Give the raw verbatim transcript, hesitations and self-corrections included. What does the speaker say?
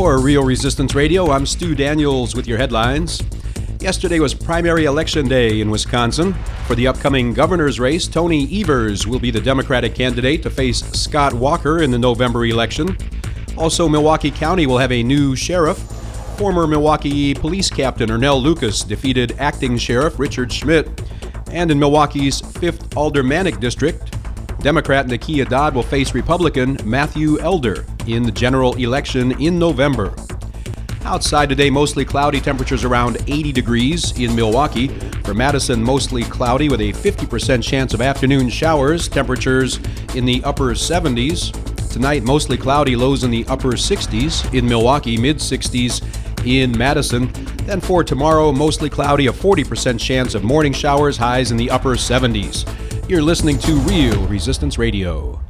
For Real Resistance Radio, I'm Stu Daniels with your headlines. Yesterday was primary election day in Wisconsin. For the upcoming governor's race, Tony Evers will be the Democratic candidate to face Scott Walker in the November election. Also, Milwaukee County will have a new sheriff. Former Milwaukee police captain Ernell Lucas defeated acting sheriff Richard Schmidt. And in Milwaukee's fifth aldermanic district, Democrat Nakia Dodd will face Republican Matthew Elder in the general election in November. Outside today, mostly cloudy, temperatures around eighty degrees in Milwaukee. For Madison, mostly cloudy with a fifty percent chance of afternoon showers, temperatures in the upper seventies. Tonight, mostly cloudy, lows in the upper sixties in Milwaukee, mid sixties in Madison. Then for tomorrow, mostly cloudy, a forty percent chance of morning showers, highs in the upper seventies. You're listening to Real Resistance Radio.